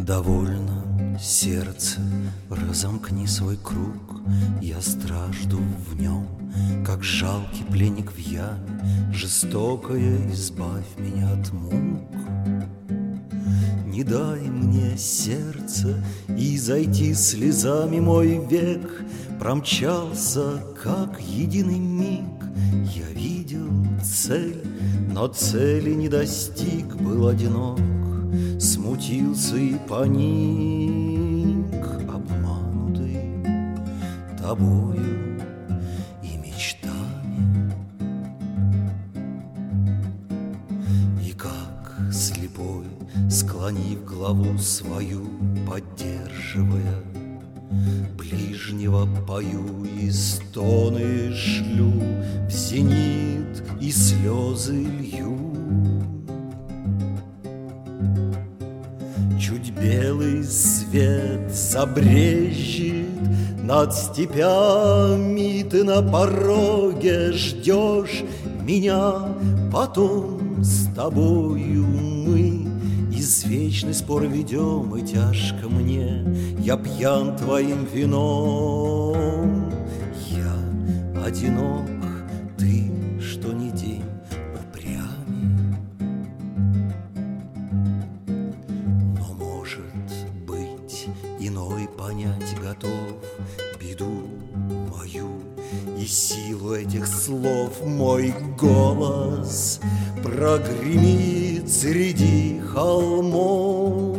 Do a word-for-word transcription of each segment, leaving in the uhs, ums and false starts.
Довольно, сердце, разомкни свой круг, я стражду в нем, как жалкий пленник в яме, жестокая, избавь меня от мук. Не дай мне, сердце, и зайти слезами мой век, промчался, как единый миг. Я видел цель, но цели не достиг, был одинок, смутился и паник, обманутый тобою и мечтами. И как слепой, склонив главу свою, поддерживая ближнего, пою и стоны шлю в зенит и слезы лью. Чуть белый свет забрежет над степями, ты на пороге ждешь меня, потом с тобою мы извечный спор ведем, и тяжко мне, я пьян твоим вином. Я одинок, ты, что ни день, упрямей. Но, может быть, иной понять готов беду мою и силу этих слов. Мой голос прогремит среди холмов.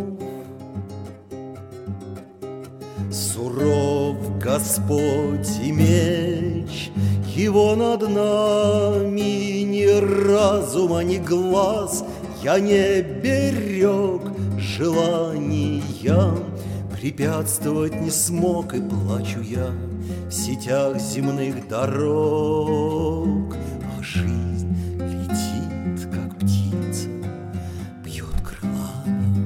Суров Господь и меч его над нами, ни разума, ни глаз я не берег желания, препятствовать не смог, и плачу я в сетях земных дорог. А жизнь летит, как птица, бьет крылами.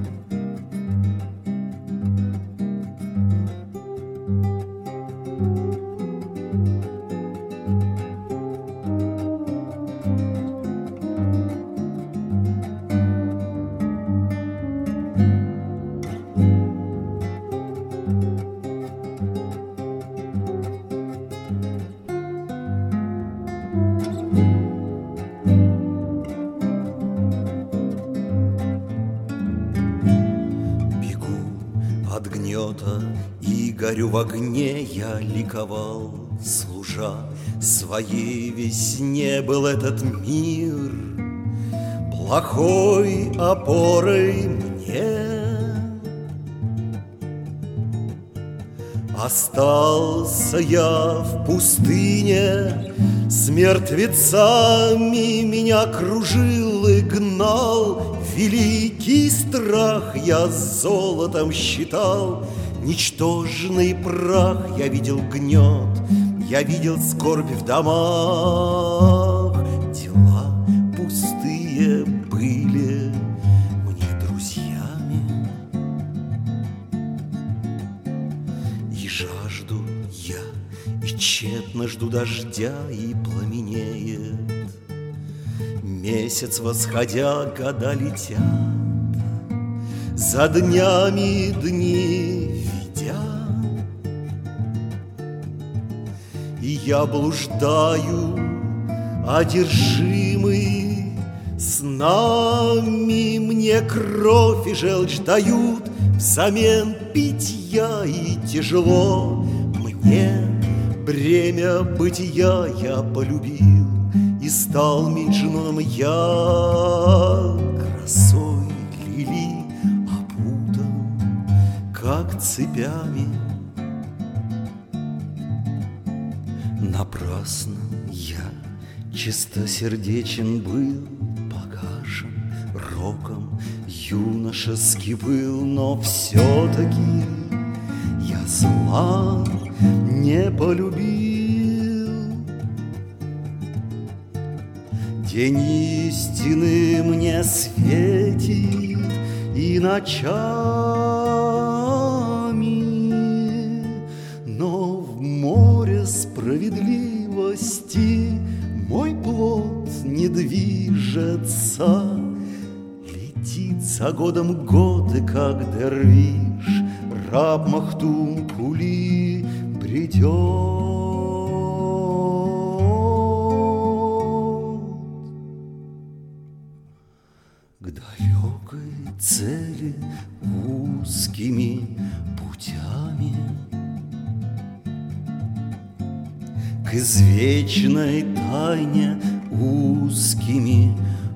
От гнета и горю в огне, я ликовал, служа своей весне. Был этот мир плохой опорой мне. Остался я в пустыне, с мертвецами меня кружил и гнал великий страх. Я золотом считал ничтожный прах. Я видел гнет, я видел скорбь в домах. Дела пустые были мне друзьями, и жажду я, и тщетно жду дождя, и пламенеет месяц, восходя, года летят, за днями дни ведя. И я блуждаю, одержимый снами. Мне кровь и желчь дают взамен питья, и тяжело мне бремя бытия. Я полюбил и стал Меджнуном я, красой лили опутан, как цепями. Напрасно я чистосердечен был, погашен роком юношеский был, но все-таки я зла не полюбил. День истины мне светит и ночами, но в море справедливости мой плод не движется, летит за годом годы, как дервиш, раб Махтум Кули бредет к далекой цели узкими путями, к извечной тайне узкими